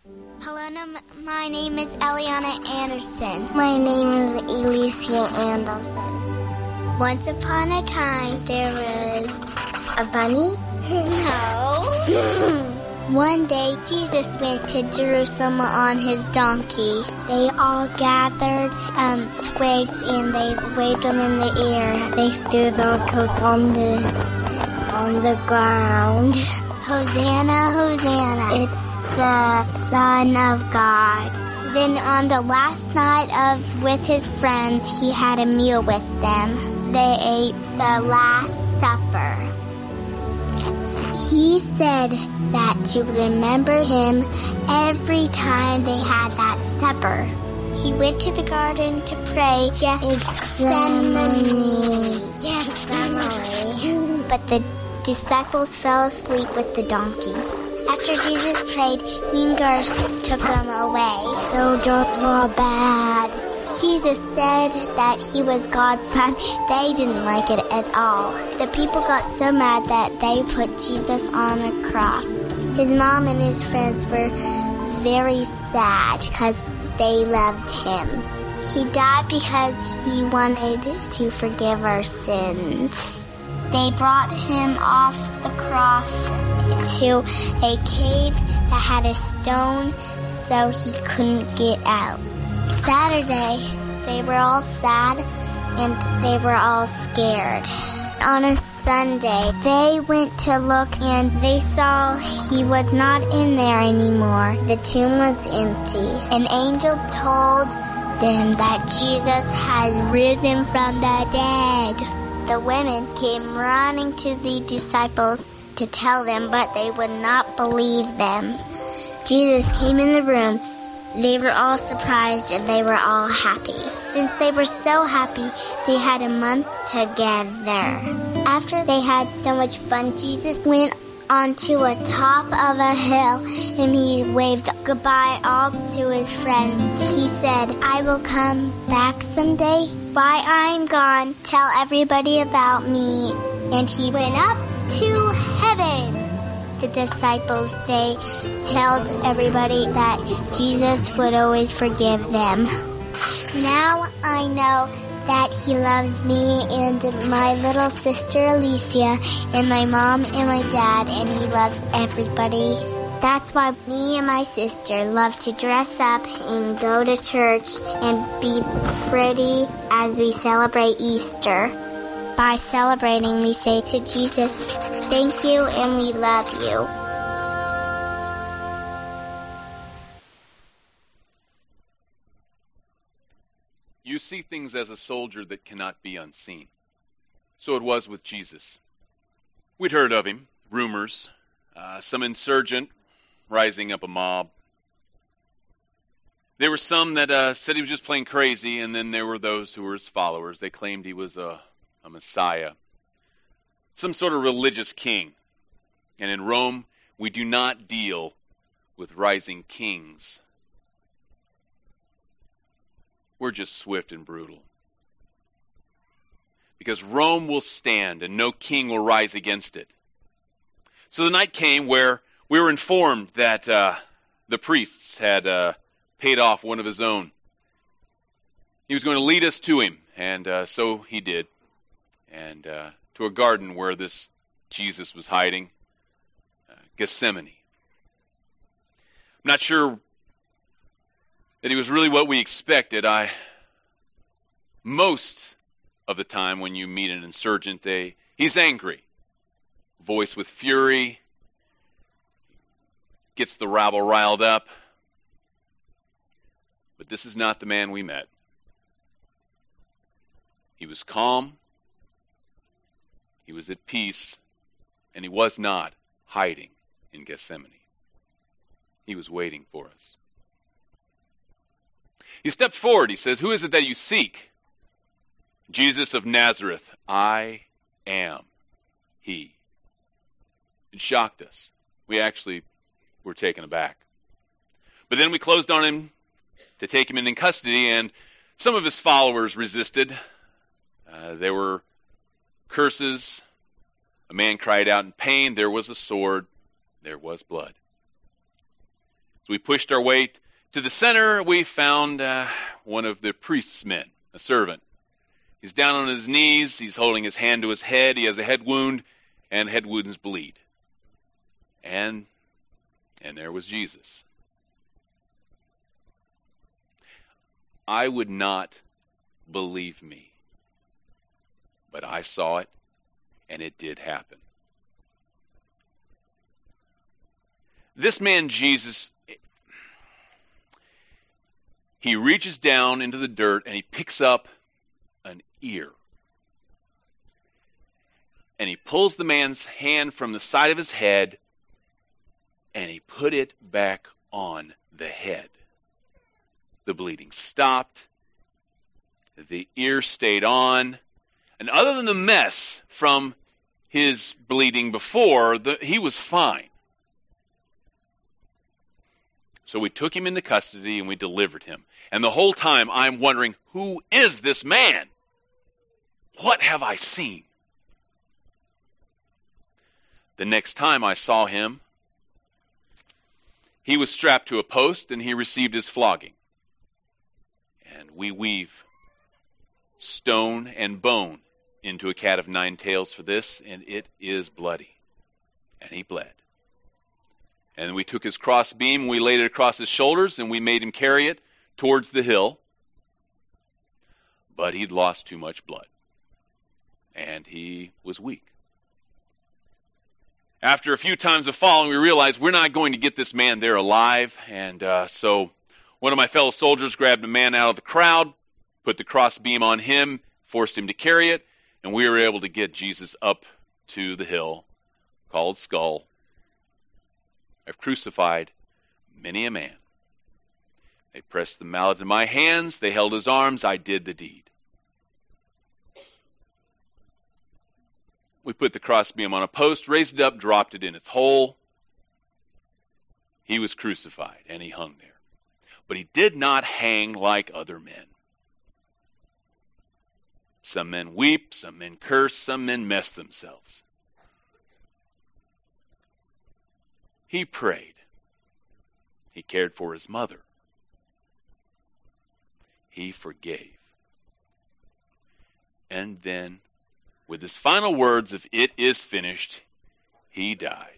Hello, my name is Eliana Anderson. My name is Alicia Anderson. Once upon a time, there was a bunny? No. One day, Jesus went to Jerusalem on his donkey. They all gathered twigs and they waved them in the air. They threw their coats on the ground. Hosanna, Hosanna. It's the Son of God. Then on the last night with his friends, he had a meal with them. They ate the Last Supper. He said that to remember him every time they had that supper. He went to the garden to pray. Gethsemane. But the disciples fell asleep with the donkey. After Jesus prayed, mean girls took them away. Soldiers were bad. Jesus said that he was God's son. They didn't like it at all. The people got so mad that they put Jesus on a cross. His mom and his friends were very sad because they loved him. He died because he wanted to forgive our sins. They brought him off the cross to a cave that had a stone so he couldn't get out. Saturday, they were all sad and they were all scared. On a Sunday, they went to look and they saw he was not in there anymore. The tomb was empty. An angel told them that Jesus has risen from the dead. The women came running to the disciples to tell them, but they would not believe them. Jesus came in the room. They were all surprised and they were all happy. Since they were so happy, they had a month together. After they had so much fun, Jesus went onto a top of a hill and he waved goodbye all to his friends. He said, I will come back someday. While I'm gone, tell everybody about me. And he went up to heaven. The disciples, they told everybody that Jesus would always forgive them. Now I know that he loves me and my little sister Alicia and my mom and my dad, and he loves everybody. That's why me and my sister love to dress up and go to church and be pretty as we celebrate Easter. By celebrating, we say to Jesus, thank you and we love you. You see things as a soldier that cannot be unseen. So it was with Jesus. We'd heard of him, rumors, some insurgent rising up a mob. There were some that said he was just plain crazy, and then there were those who were his followers. They claimed he was a Messiah, some sort of religious king. And in Rome, we do not deal with rising kings. We're just swift and brutal. Because Rome will stand and no king will rise against it. So the night came where we were informed that the priests had paid off one of his own. He was going to lead us to him, and so he did. And to a garden where this Jesus was hiding, Gethsemane. I'm not sure that he was really what we expected. Most of the time when you meet an insurgent, he's angry, voice with fury, gets the rabble riled up. But this is not the man we met. He was calm, he was at peace, and he was not hiding in Gethsemane. He was waiting for us. He stepped forward. He says, who is it that you seek? Jesus of Nazareth. I am he. It shocked us. We actually were taken aback. But then we closed on him to take him in custody, and some of his followers resisted. There were curses. A man cried out in pain. There was a sword. There was blood. As we pushed our way to the center, we found one of the priest's men, a servant. He's down on his knees. He's holding his hand to his head. He has a head wound, and head wounds bleed. And there was Jesus. I would not believe me, but I saw it, and it did happen. This man, Jesus, he reaches down into the dirt and he picks up an ear. And he pulls the man's hand from the side of his head and he put it back on the head. The bleeding stopped. The ear stayed on. And other than the mess from his bleeding before, he was fine. So we took him into custody and we delivered him. And the whole time I'm wondering, who is this man? What have I seen? The next time I saw him, he was strapped to a post and he received his flogging. And we weave stone and bone into a cat of nine tails for this, and it is bloody. And he bled. And we took his crossbeam, we laid it across his shoulders, and we made him carry it towards the hill. But he'd lost too much blood. And he was weak. After a few times of falling, we realized we're not going to get this man there alive. And so one of my fellow soldiers grabbed a man out of the crowd, put the crossbeam on him, forced him to carry it, and we were able to get Jesus up to the hill called Skull. I've crucified many a man. They pressed the mallet in my hands. They held his arms. I did the deed. We put the crossbeam on a post, raised it up, dropped it in its hole. He was crucified, and he hung there. But he did not hang like other men. Some men weep, some men curse, some men mess themselves. He prayed. He cared for his mother. He forgave. And then, with his final words of "it is finished," he died.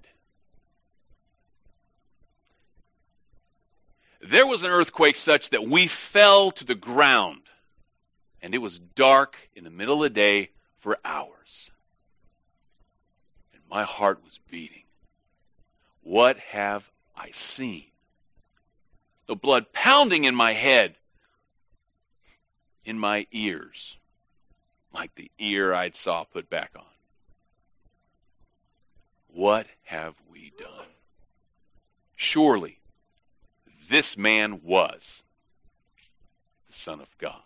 There was an earthquake such that we fell to the ground, and it was dark in the middle of the day for hours. And my heart was beating. What have I seen? The blood pounding in my head, in my ears, like the ear I'd saw put back on. What have we done? Surely, this man was the Son of God.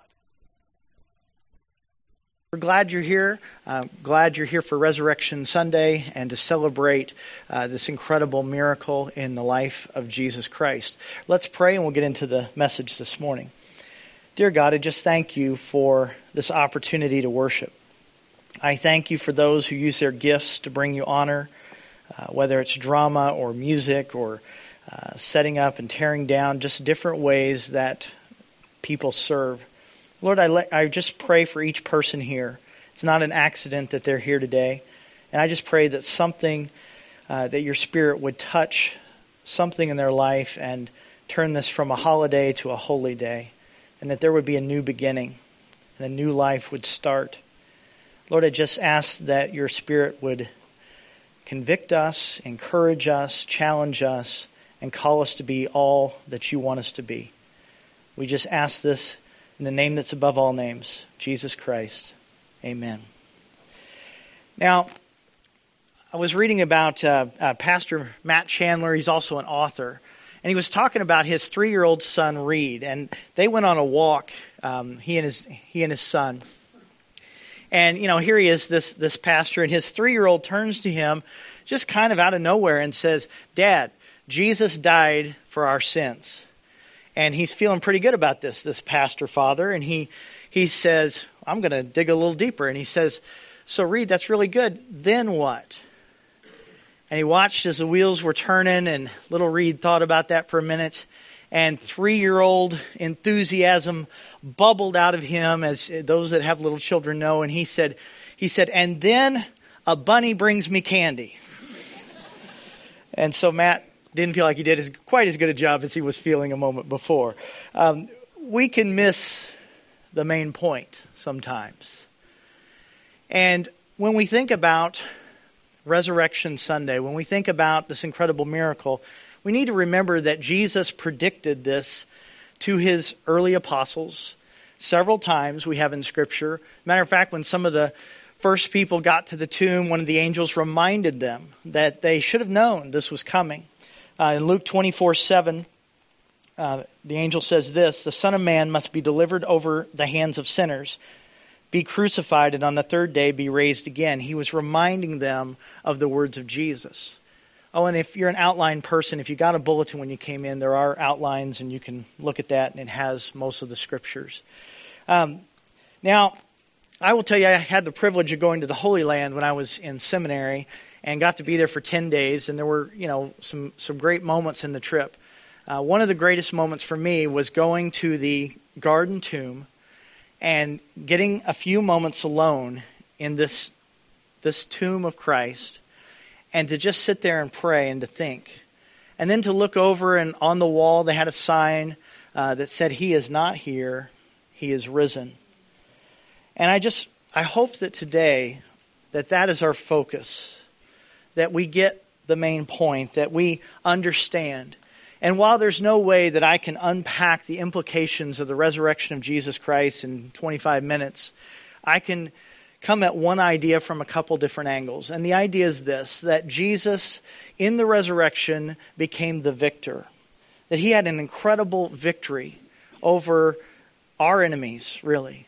We're glad you're here. Glad you're here for Resurrection Sunday and to celebrate this incredible miracle in the life of Jesus Christ. Let's pray and we'll get into the message this morning. Dear God, I just thank you for this opportunity to worship. I thank you for those who use their gifts to bring you honor, whether it's drama or music or setting up and tearing down, just different ways that people serve. Lord, I just pray for each person here. It's not an accident that they're here today. And I just pray that something, that your Spirit would touch something in their life and turn this from a holiday to a holy day. And that there would be a new beginning and a new life would start. Lord, I just ask that your Spirit would convict us, encourage us, challenge us, and call us to be all that you want us to be. We just ask this in the name that's above all names, Jesus Christ. Amen. Now, I was reading about Pastor Matt Chandler. He's also an author. And he was talking about his 3-year-old son, Reed. And they went on a walk, he and his son. And, here he is, this pastor. And his 3-year-old turns to him just kind of out of nowhere and says, "Dad, Jesus died for our sins." And he's feeling pretty good about this pastor father. And he says, "I'm going to dig a little deeper." And he says, "So Reed, that's really good. Then what?" And he watched as the wheels were turning, and little Reed thought about that for a minute. And 3-year-old enthusiasm bubbled out of him, as those that have little children know. And he said, and then a bunny brings me candy. And so Matt didn't feel like he did quite as good a job as he was feeling a moment before. We can miss the main point sometimes. And when we think about Resurrection Sunday, when we think about this incredible miracle, we need to remember that Jesus predicted this to his early apostles several times, we have in Scripture. Matter of fact, when some of the first people got to the tomb, one of the angels reminded them that they should have known this was coming. In Luke 24:7, the angel says this, "The Son of Man must be delivered over the hands of sinners, be crucified, and on the third day be raised again." He was reminding them of the words of Jesus. Oh, and if you're an outline person, if you got a bulletin when you came in, there are outlines, and you can look at that, and it has most of the Scriptures. Now, I will tell you, I had the privilege of going to the Holy Land when I was in seminary, and got to be there for 10 days, and there were, some great moments in the trip. One of the greatest moments for me was going to the Garden Tomb and getting a few moments alone in this tomb of Christ, and to just sit there and pray and to think. And then to look over, and on the wall they had a sign that said, "He is not here, he is risen." And I hope that today that is our focus, that we get the main point, that we understand. And while there's no way that I can unpack the implications of the resurrection of Jesus Christ in 25 minutes, I can come at one idea from a couple different angles. And the idea is this, that Jesus in the resurrection became the victor. That he had an incredible victory over our enemies, really.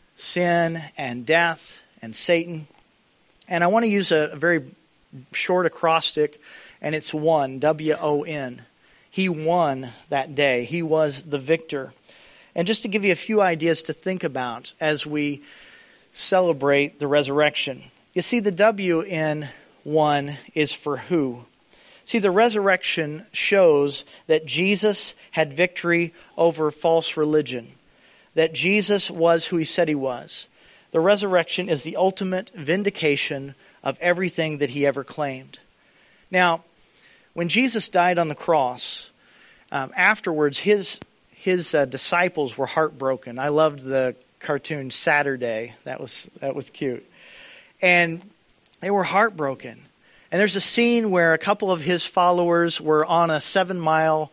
Sin and death and Satan. And I want to use a very short acrostic, and it's won, W-O-N. He won that day. He was the victor. And just to give you a few ideas to think about as we celebrate the resurrection. You see, the W in one is for who. See, the resurrection shows that Jesus had victory over false religion. That Jesus was who he said he was. The resurrection is the ultimate vindication of everything that he ever claimed. Now, when Jesus died on the cross, afterwards his disciples were heartbroken. I loved the cartoon Saturday. That was cute. And they were heartbroken. And there's a scene where a couple of his followers were on a 7-mile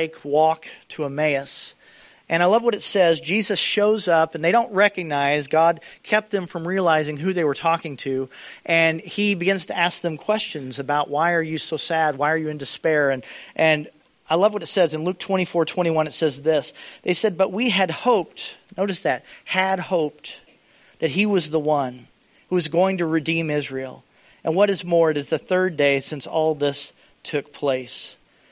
walk to Emmaus. And I love what it says. Jesus shows up, and they don't recognize. God kept them from realizing who they were talking to. And he begins to ask them questions about, why are you so sad? Why are you in despair? And I love what it says. In Luke 24:21, it says this. They said, "But we had hoped," notice that, had hoped that he was the one who was going to redeem Israel. And what is more, it is the third day since all this took place.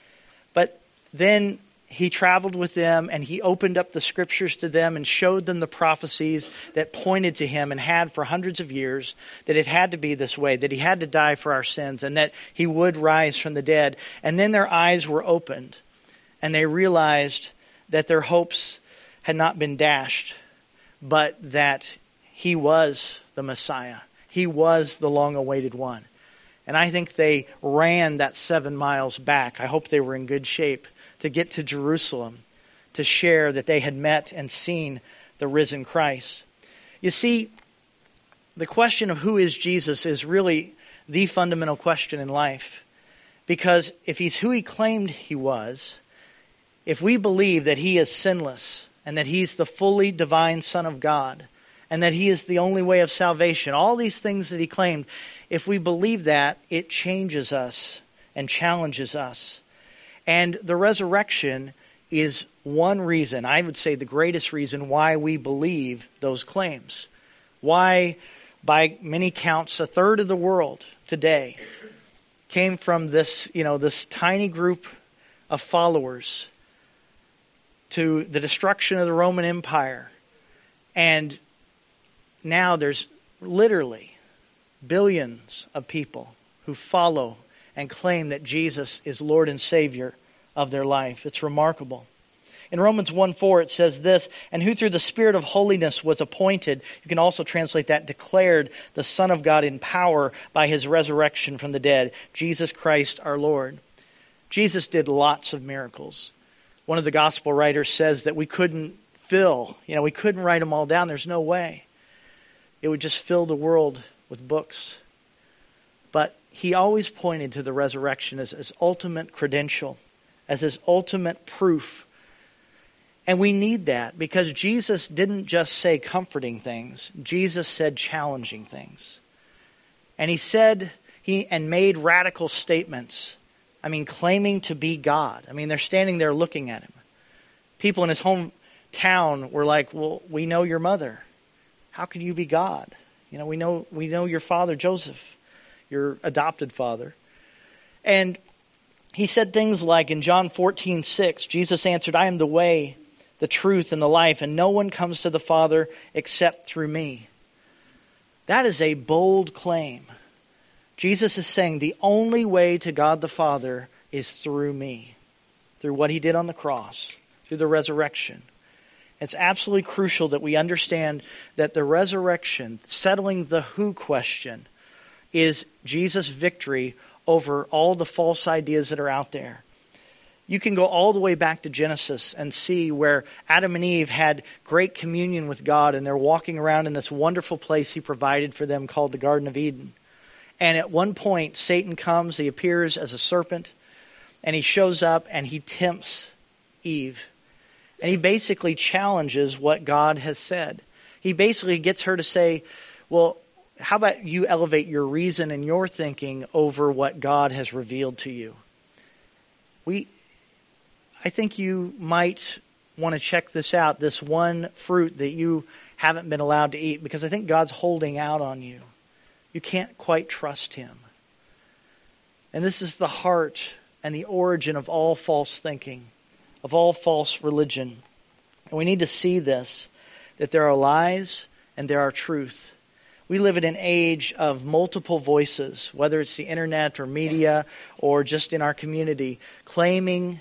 But then he traveled with them, and he opened up the Scriptures to them and showed them the prophecies that pointed to him and had for hundreds of years, that it had to be this way, that he had to die for our sins, and that he would rise from the dead. And then their eyes were opened, and they realized that their hopes had not been dashed, but that he was the Messiah. He was the long-awaited one. And I think they ran that 7 miles back. I hope they were in good shape to get to Jerusalem, to share that they had met and seen the risen Christ. You see, the question of who is Jesus is really the fundamental question in life. Because if he's who he claimed he was, if we believe that he is sinless and that he's the fully divine Son of God and that he is the only way of salvation, all these things that he claimed, if we believe that, it changes us and challenges us. And the resurrection is one reason, I would say the greatest reason, why we believe those claims. Why, by many counts, a third of the world today came from this tiny group of followers to the destruction of the Roman Empire. And now there's literally billions of people who follow and claim that Jesus is Lord and Savior of their life. It's remarkable. In Romans 1:4 it says this, and who through the Spirit of holiness was appointed, you can also translate that, declared the Son of God in power by his resurrection from the dead, Jesus Christ our Lord. Jesus did lots of miracles. One of the gospel writers says that we couldn't we couldn't write them all down. There's no way. It would just fill the world with books. But he always pointed to the resurrection as his ultimate credential, as his ultimate proof. And we need that because Jesus didn't just say comforting things. Jesus said challenging things. And he made radical statements. Claiming to be God. They're standing there looking at him. People in his hometown were like, well, we know your mother. How could you be God? We know your father, Joseph, your adopted father. And he said things like in John 14:6, Jesus answered, I am the way, the truth, and the life, and no one comes to the Father except through me. That is a bold claim. Jesus is saying the only way to God the Father is through me, through what he did on the cross, through the resurrection. It's absolutely crucial that we understand that the resurrection, settling the who question, is Jesus' victory over all the false ideas that are out there. You can go all the way back to Genesis and see where Adam and Eve had great communion with God and they're walking around in this wonderful place he provided for them called the Garden of Eden. And at one point, Satan comes, he appears as a serpent, and he shows up and he tempts Eve. And he basically challenges what God has said. He basically gets her to say, well, how about you elevate your reason and your thinking over what God has revealed to you? I think you might want to check this out, this one fruit that you haven't been allowed to eat, because I think God's holding out on you. You can't quite trust him. And this is the heart and the origin of all false thinking, of all false religion. And we need to see this, that there are lies and there are truth. We live in an age of multiple voices, whether it's the internet or media or just in our community, coming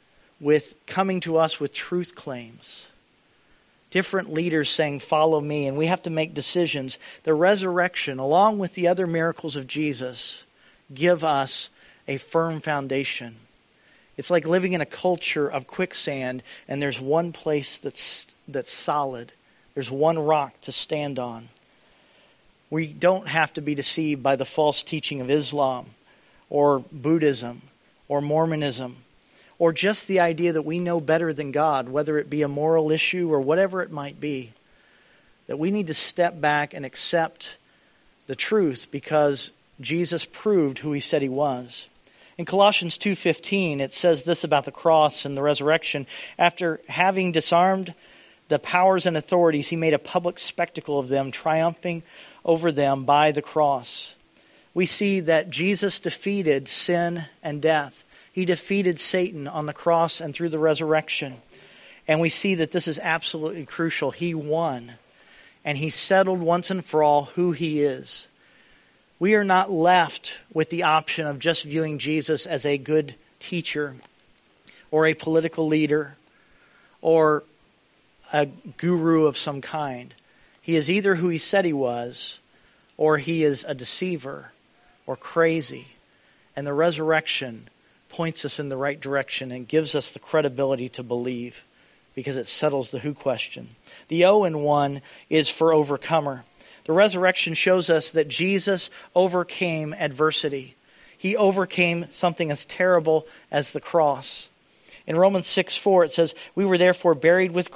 to us with truth claims. Different leaders saying, follow me, and we have to make decisions. The resurrection, along with the other miracles of Jesus, give us a firm foundation. It's like living in a culture of quicksand, and there's one place that's solid. There's one rock to stand on. We don't have to be deceived by the false teaching of Islam or Buddhism or Mormonism, or just the idea that we know better than God, whether it be a moral issue or whatever it might be, that we need to step back and accept the truth because Jesus proved who he said he was. In Colossians 2:15, it says this about the cross and the resurrection. After having disarmed the powers and authorities, he made a public spectacle of them, triumphing over them by the cross. We see that Jesus defeated sin and death. He defeated Satan on the cross and through the resurrection. And we see that this is absolutely crucial. He won. And he settled once and for all who he is. We are not left with the option of just viewing Jesus as a good teacher or a political leader or a guru of some kind. He is either who he said he was or he is a deceiver or crazy. And the resurrection points us in the right direction and gives us the credibility to believe because it settles the who question. The O in one is for overcomer. The resurrection shows us that Jesus overcame adversity. He overcame something as terrible as the cross. In Romans 6:4 it says, we were therefore buried with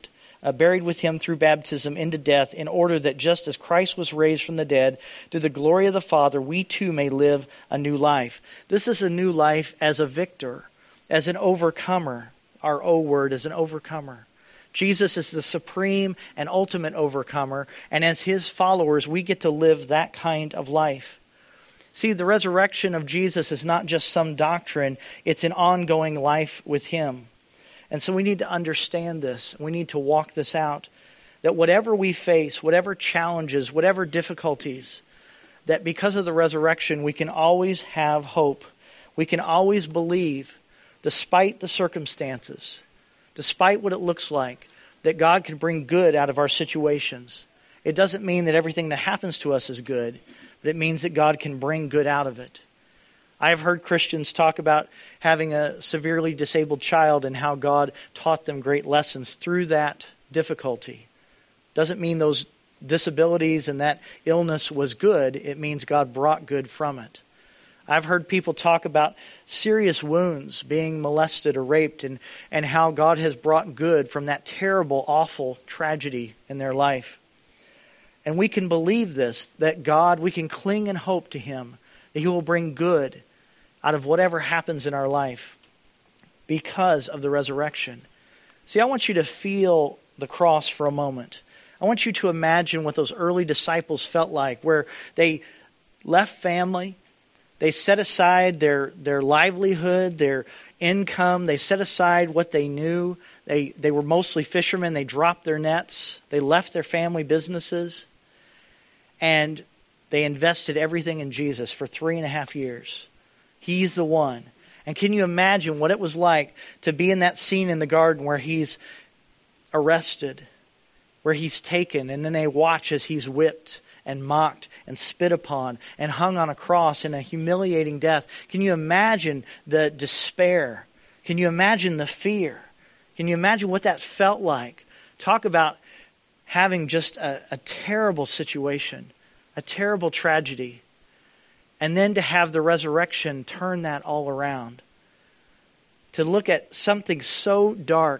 him through baptism into death, in order that just as Christ was raised from the dead through the glory of the Father, we too may live a new life. This is a new life as a victor, as an overcomer. Our O word is an overcomer. Jesus is the supreme and ultimate overcomer, and as his followers, we get to live that kind of life. See, the resurrection of Jesus is not just some doctrine, it's an ongoing life with him. And so we need to understand this. We need to walk this out. That whatever we face, whatever challenges, whatever difficulties, that because of the resurrection, we can always have hope. We can always believe, despite the circumstances, despite what it looks like, that God can bring good out of our situations. It doesn't mean that everything that happens to us is good, but it means that God can bring good out of it. I have heard Christians talk about having a severely disabled child and how God taught them great lessons through that difficulty. Doesn't mean those disabilities and that illness was good. It means God brought good from it. I've heard people talk about serious wounds, being molested or raped, and how God has brought good from that terrible, awful tragedy in their life. And we can believe this, that God, we can cling and hope to Him, that He will bring good out of whatever happens in our life because of the resurrection. See, I want you to feel the cross for a moment. I want you to imagine what those early disciples felt like, where they left family, they set aside their livelihood, their income, they set aside what they knew. They were mostly fishermen, they dropped their nets, they left their family businesses, and they invested everything in Jesus for 3.5 years. He's the one. And can you imagine what it was like to be in that scene in the garden where He's arrested, where He's taken, and then they watch as He's whipped and mocked and spit upon and hung on a cross in a humiliating death? Can you imagine the despair? Can you imagine the fear? Can you imagine what that felt like? Talk about having just a terrible situation, a terrible tragedy, and then to have the resurrection turn that all around. To look at something so dark,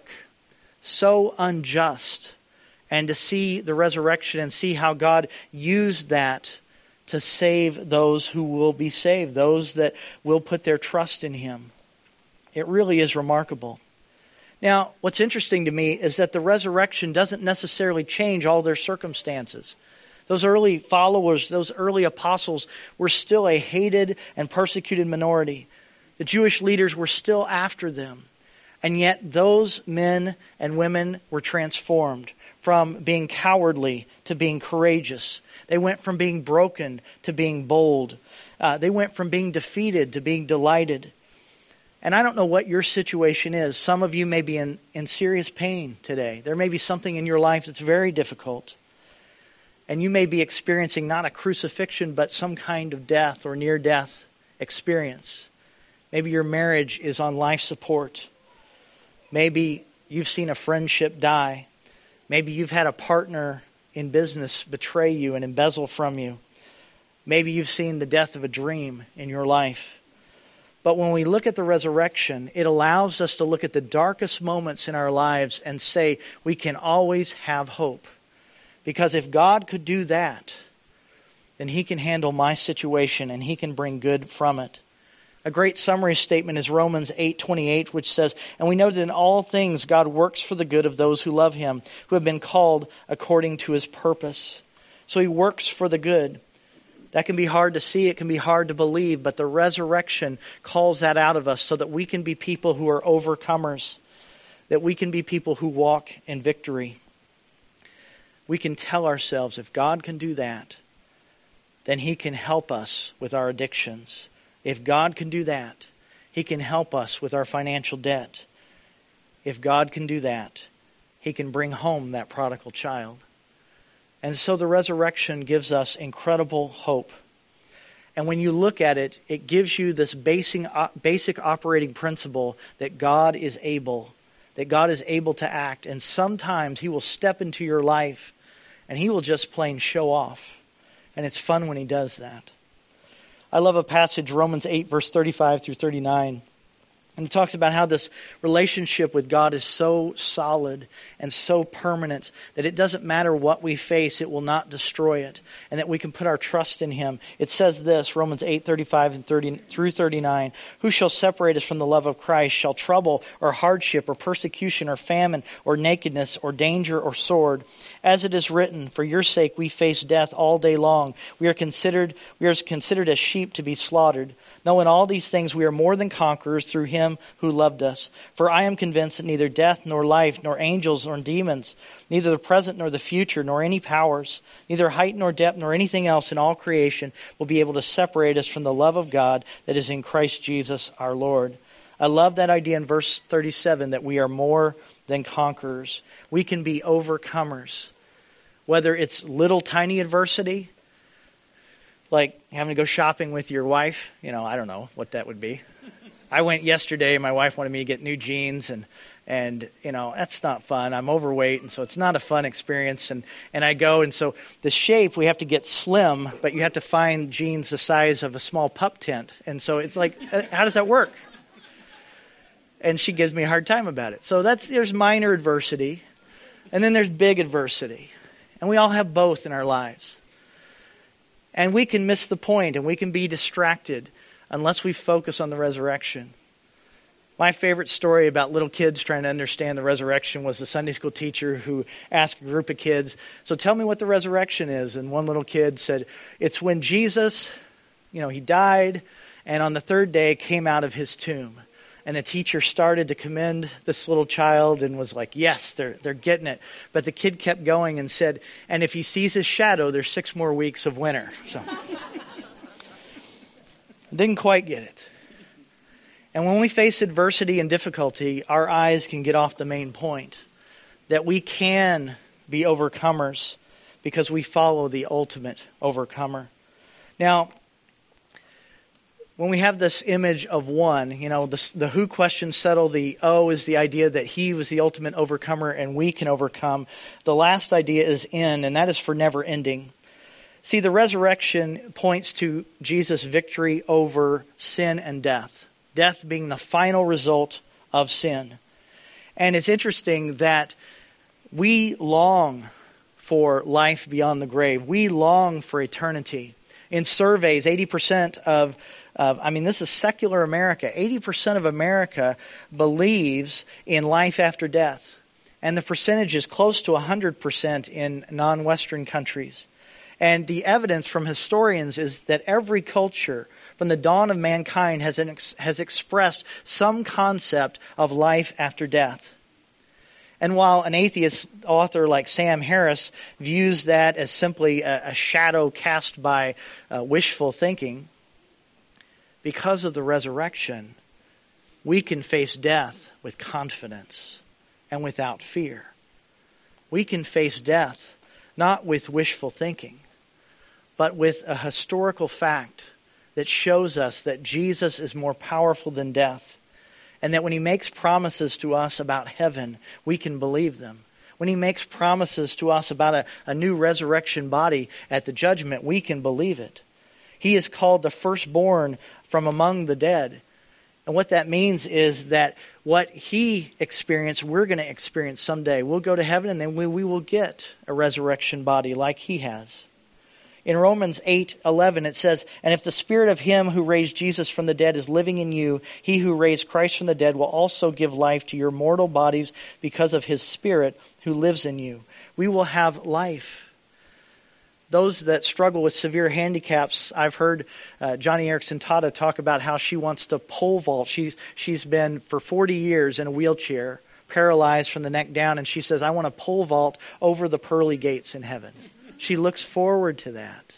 so unjust, and to see the resurrection and see how God used that to save those who will be saved, those that will put their trust in Him. It really is remarkable. Now, what's interesting to me is that the resurrection doesn't necessarily change all their circumstances. Those early followers, those early apostles were still a hated and persecuted minority. The Jewish leaders were still after them. And yet those men and women were transformed from being cowardly to being courageous. They went from being broken to being bold. They went from being defeated to being delighted. And I don't know what your situation is. Some of you may be in serious pain today. There may be something in your life that's very difficult. And you may be experiencing not a crucifixion, but some kind of death or near-death experience. Maybe your marriage is on life support. Maybe you've seen a friendship die. Maybe you've had a partner in business betray you and embezzle from you. Maybe you've seen the death of a dream in your life. But when we look at the resurrection, it allows us to look at the darkest moments in our lives and say we can always have hope. Because if God could do that, then He can handle my situation and He can bring good from it. A great summary statement is Romans 8:28, which says, "And we know that in all things God works for the good of those who love Him, who have been called according to His purpose." So He works for the good. That can be hard to see, it can be hard to believe, but the resurrection calls that out of us so that we can be people who are overcomers, that we can be people who walk in victory. We can tell ourselves, if God can do that, then He can help us with our addictions. If God can do that, He can help us with our financial debt. If God can do that, He can bring home that prodigal child. And so the resurrection gives us incredible hope. And when you look at it, it gives you this basic operating principle that God is able to act. And sometimes He will step into your life and He will just plain show off. And it's fun when He does that. I love a passage, Romans 8, verse 35 through 39. And it talks about how this relationship with God is so solid and so permanent that it doesn't matter what we face, it will not destroy it. And that we can put our trust in Him. It says this, Romans 8:35 through 39. "Who shall separate us from the love of Christ? Shall trouble or hardship or persecution or famine or nakedness or danger or sword? As it is written, for your sake we face death all day long. We are considered as sheep to be slaughtered. No, in all these things we are more than conquerors through Him him who loved us. For I am convinced that neither death nor life, nor angels nor demons, neither the present nor the future, nor any powers, neither height nor depth, nor anything else in all creation will be able to separate us from the love of God that is in Christ Jesus our Lord. I love that idea in verse 37 that we are more than conquerors. We can be overcomers. Whether it's little tiny adversity, like having to go shopping with your wife, I don't know what that would be. I went yesterday, my wife wanted me to get new jeans, and that's not fun. I'm overweight, and so it's not a fun experience. And I go, and so the shape, we have to get slim, but you have to find jeans the size of a small pup tent. And so it's like, how does that work? And she gives me a hard time about it. So there's minor adversity, and then there's big adversity. And we all have both in our lives. And we can miss the point, and we can be distracted unless we focus on the resurrection. My favorite story about little kids trying to understand the resurrection was the Sunday school teacher who asked a group of kids, so tell me what the resurrection is. And one little kid said, it's when Jesus, he died, and on the third day came out of his tomb. And the teacher started to commend this little child and was like, yes, they're getting it. But the kid kept going and said, and if he sees his shadow, there's 6 more weeks of winter. So didn't quite get it. And when we face adversity and difficulty, our eyes can get off the main point, that we can be overcomers because we follow the ultimate overcomer. Now, when we have this image of one, the who question settle, the O is the idea that he was the ultimate overcomer and we can overcome. The last idea is in, and that is for never ending. See, the resurrection points to Jesus' victory over sin and death. Death being the final result of sin. And it's interesting that we long for life beyond the grave. We long for eternity. In surveys, 80% of this is secular America. 80% of America believes in life after death. And the percentage is close to 100% in non-Western countries. And the evidence from historians is that every culture from the dawn of mankind has expressed some concept of life after death. And while an atheist author like Sam Harris views that as simply a shadow cast by wishful thinking, because of the resurrection, we can face death with confidence and without fear. We can face death not with wishful thinking, but with a historical fact that shows us that Jesus is more powerful than death, and that when he makes promises to us about heaven, we can believe them. When he makes promises to us about a new resurrection body at the judgment, we can believe it. He is called the firstborn from among the dead. And what that means is that what he experienced, we're going to experience someday. We'll go to heaven and then we will get a resurrection body like he has. In Romans 8:11 it says, and if the spirit of him who raised Jesus from the dead is living in you, he who raised Christ from the dead will also give life to your mortal bodies because of his spirit who lives in you. We will have life. Those that struggle with severe handicaps, I've heard Johnny Erickson Tata talk about how she wants to pole vault. She's been for 40 years in a wheelchair, paralyzed from the neck down, and she says, I want to pole vault over the pearly gates in heaven. She looks forward to that.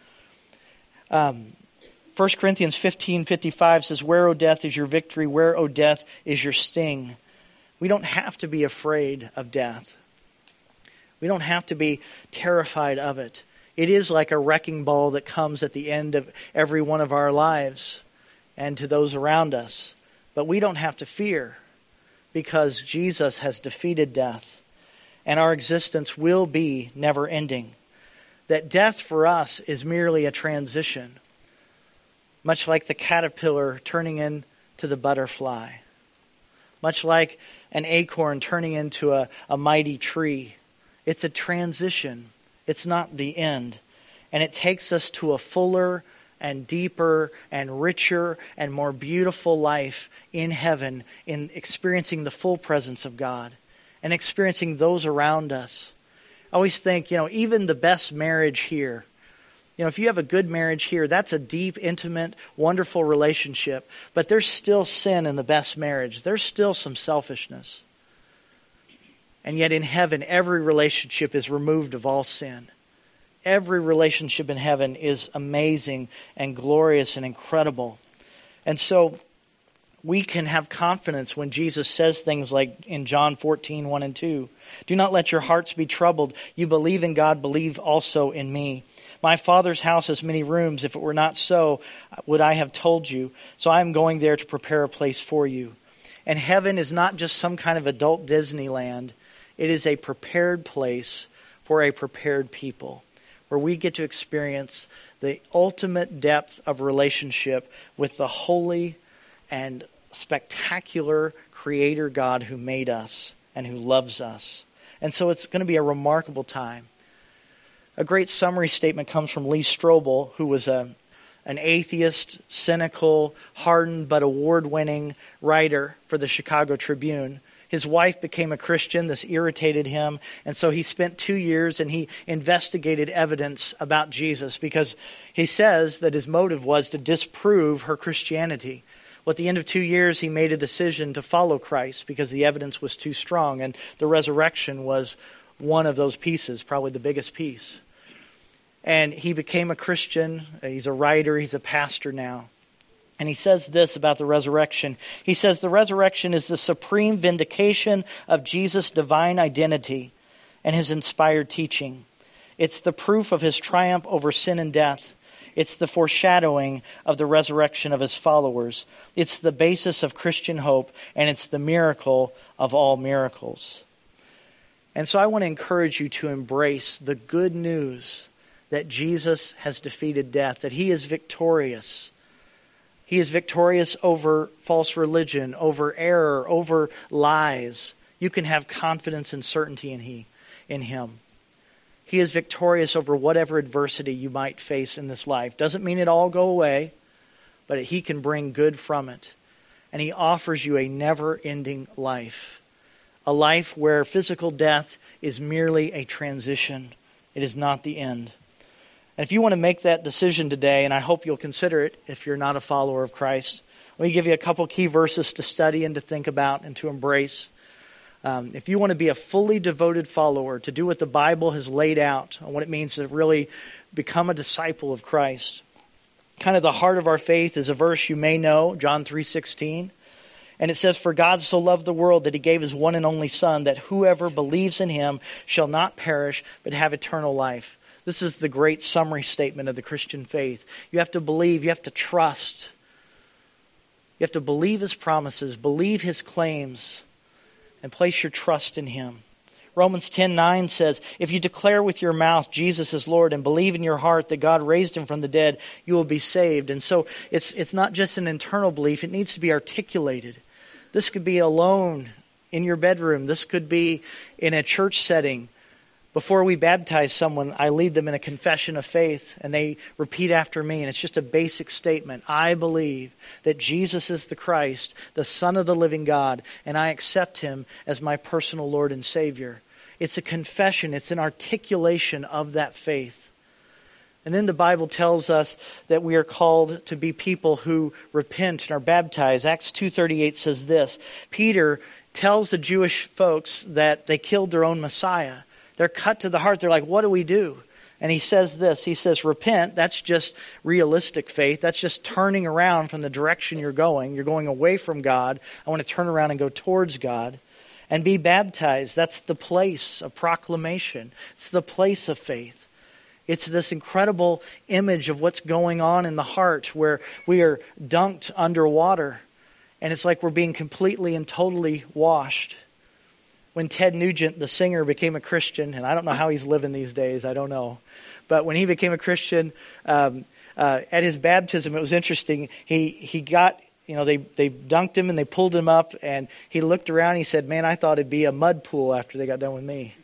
1 Corinthians 15:55 says, where, O death, is your victory? Where, O death, is your sting? We don't have to be afraid of death. We don't have to be terrified of it. It is like a wrecking ball that comes at the end of every one of our lives and to those around us. But we don't have to fear because Jesus has defeated death and our existence will be never ending. That death for us is merely a transition, much like the caterpillar turning into the butterfly, much like an acorn turning into a mighty tree. It's a transition. It's not the end. And it takes us to a fuller and deeper and richer and more beautiful life in heaven, in experiencing the full presence of God and experiencing those around us. I always think, even the best marriage here, You know, if you have a good marriage here, that's a deep, intimate, wonderful relationship. But there's still sin in the best marriage. There's still some selfishness. And yet in heaven, every relationship is removed of all sin. Every relationship in heaven is amazing and glorious and incredible. And so we can have confidence when Jesus says things like in John 14, 1 and 2. Do not let your hearts be troubled. You believe in God, believe also in me. My Father's house has many rooms. If it were not so, would I have told you? So I am going there to prepare a place for you. And heaven is not just some kind of adult Disneyland. It is a prepared place for a prepared people, where we get to experience the ultimate depth of relationship with the holy and spectacular Creator God who made us and who loves us. And so it's going to be a remarkable time. A great summary statement comes from Lee Strobel, who was an atheist, cynical, hardened but award-winning writer for the Chicago Tribune. His wife became a Christian. This irritated him. And so he spent 2 years and he investigated evidence about Jesus, because he says that his motive was to disprove her Christianity. Well, at the end of 2 years, he made a decision to follow Christ because the evidence was too strong. And the resurrection was one of those pieces, probably the biggest piece. And he became a Christian. He's a writer. He's a pastor now. And he says this about the resurrection. He says the resurrection is the supreme vindication of Jesus' divine identity and his inspired teaching. It's the proof of his triumph over sin and death. It's the foreshadowing of the resurrection of his followers. It's the basis of Christian hope, and it's the miracle of all miracles. And so I want to encourage you to embrace the good news that Jesus has defeated death, that he is victorious. He is victorious over false religion, over error, over lies. You can have confidence and certainty in him. He is victorious over whatever adversity you might face in this life. Doesn't mean it all go away, but he can bring good from it. And he offers you a never-ending life. A life where physical death is merely a transition. It is not the end. And if you want to make that decision today, and I hope you'll consider it if you're not a follower of Christ, let me give you a couple key verses to study and to think about and to embrace. If you want to be a fully devoted follower, to do what the Bible has laid out on what it means to really become a disciple of Christ, kind of the heart of our faith is a verse you may know, John 3:16. And it says, "For God so loved the world that he gave his one and only Son, that whoever believes in him shall not perish, but have eternal life." This is the great summary statement of the Christian faith. You have to believe, you have to trust. You have to believe his promises, believe his claims, and place your trust in him. Romans 10:9 says, "If you declare with your mouth Jesus is Lord and believe in your heart that God raised him from the dead, you will be saved." And so it's not just an internal belief, it needs to be articulated. This could be alone in your bedroom. This could be in a church setting. Before we baptize someone, I lead them in a confession of faith, and they repeat after me, and it's just a basic statement. I believe that Jesus is the Christ, the Son of the living God, and I accept him as my personal Lord and Savior. It's a confession. It's an articulation of that faith. And then the Bible tells us that we are called to be people who repent and are baptized. Acts 2:38 says this. Peter tells the Jewish folks that they killed their own Messiah. They're cut to the heart. They're like, what do we do? And he says this. He says, repent. That's just realistic faith. That's just turning around from the direction you're going. You're going away from God. I want to turn around and go towards God. And be baptized. That's the place of proclamation. It's the place of faith. It's this incredible image of what's going on in the heart where we are dunked underwater. And it's like we're being completely and totally washed. When Ted Nugent, the singer, became a Christian, and I don't know how he's living these days, I don't know. But when he became a Christian, at his baptism, it was interesting. He got, they dunked him and they pulled him up, and he looked around and he said, man, I thought it'd be a mud pool after they got done with me.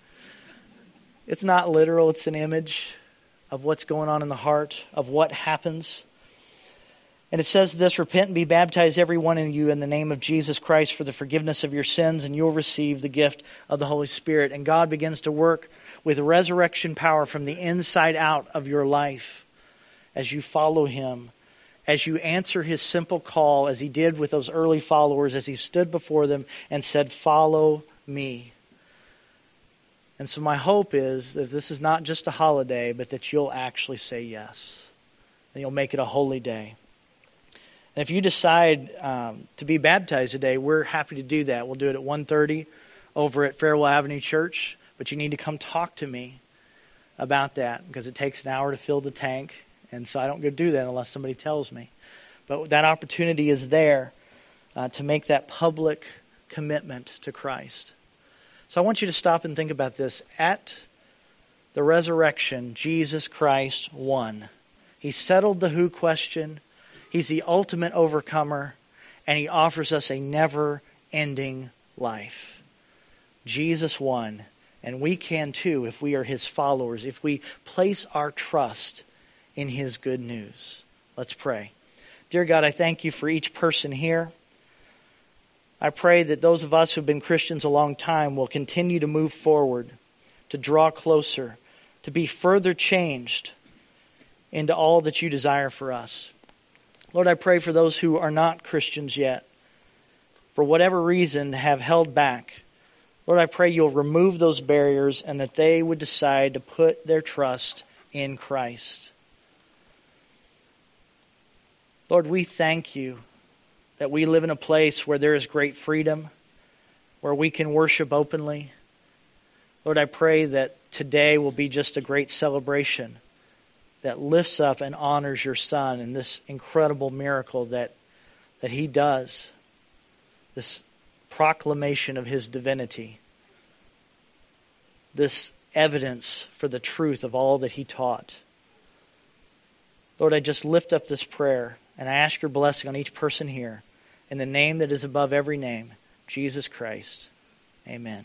It's not literal, it's an image of what's going on in the heart, of what happens. And it says this, repent and be baptized every one of you in the name of Jesus Christ for the forgiveness of your sins, and you'll receive the gift of the Holy Spirit. And God begins to work with resurrection power from the inside out of your life. as you follow him, as you answer his simple call, as he did with those early followers, as he stood before them and said, "Follow me." And so my hope is that this is not just a holiday, but that you'll actually say yes. And you'll make it a holy day. And if you decide to be baptized today, we're happy to do that. We'll do it at 1:30 over at Farewell Avenue Church. But you need to come talk to me about that, because it takes an hour to fill the tank. And so I don't go do that unless somebody tells me. But that opportunity is there to make that public commitment to Christ. So I want you to stop and think about this. At the resurrection, Jesus Christ won. He settled the who question. He's the ultimate overcomer. And he offers us a never-ending life. Jesus won. And we can too if we are his followers, if we place our trust in his good news. Let's pray. Dear God, I thank you for each person here. I pray that those of us who've been Christians a long time will continue to move forward, to draw closer, to be further changed into all that you desire for us. Lord, I pray for those who are not Christians yet, for whatever reason have held back. Lord, I pray you'll remove those barriers and that they would decide to put their trust in Christ. Lord, we thank you that we live in a place where there is great freedom, where we can worship openly. Lord, I pray that today will be just a great celebration that lifts up and honors your Son and this incredible miracle that he does, this proclamation of his divinity, this evidence for the truth of all that he taught. Lord, I just lift up this prayer and I ask your blessing on each person here. In the name that is above every name, Jesus Christ. Amen.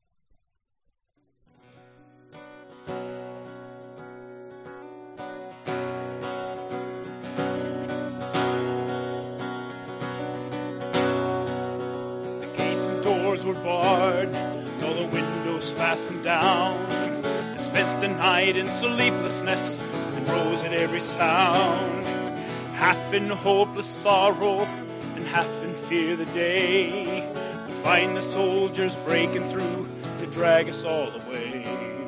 The gates and doors were barred, and all the windows fastened down. I spent the night in sleeplessness and rose at every sound. Half in hopeless sorrow and half in fear the day we find the soldiers breaking through to drag us all away.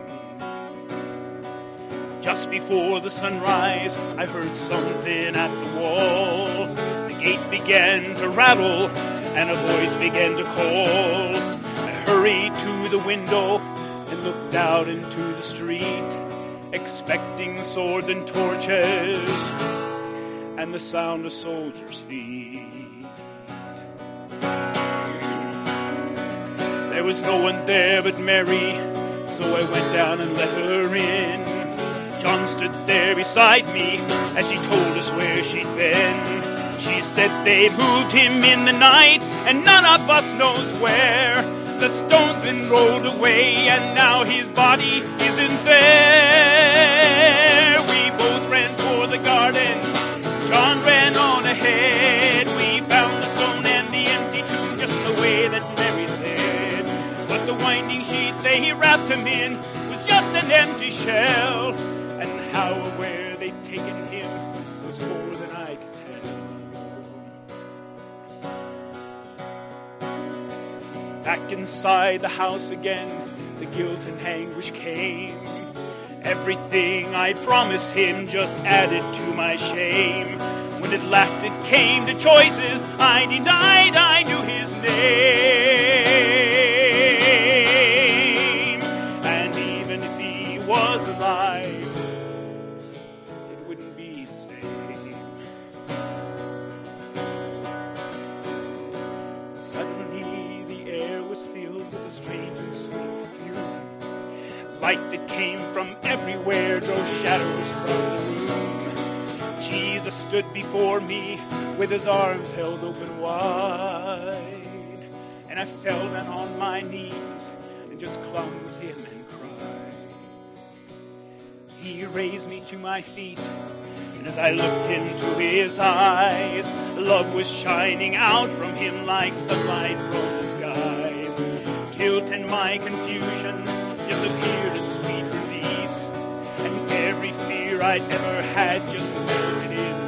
Just before the sunrise, I heard something at the wall. The gate began to rattle and a voice began to call. I hurried to the window and looked out into the street, expecting swords and torches and the sound of soldiers' feet. There was no one there but Mary, so I went down and let her in. John stood there beside me as she told us where she'd been. She said they moved him in the night and none of us knows where. The stone's been rolled away and now his body isn't there. We both ran for the garden. John ran on ahead. We found the stone and the empty tomb just the way that Mary said. But the winding sheet they wrapped him in was just an empty shell. And how or where they'd taken him was more than I could tell. Back inside the house again, the guilt and anguish came. Everything I promised him just added to my shame. When at last it came to choices, I denied I knew his name. And even if he was alive, it wouldn't be the same. Suddenly the air was filled with a strange and sweet perfume. Light that came from everywhere drove shadows from the room. Jesus stood before me with his arms held open wide. And I fell down on my knees and just clung to him and cried. He raised me to my feet, and as I looked into his eyes, love was shining out from him like sunlight from the skies. Guilt and my confusion disappeared in sweet release, and every every fear I'd ever had just melted in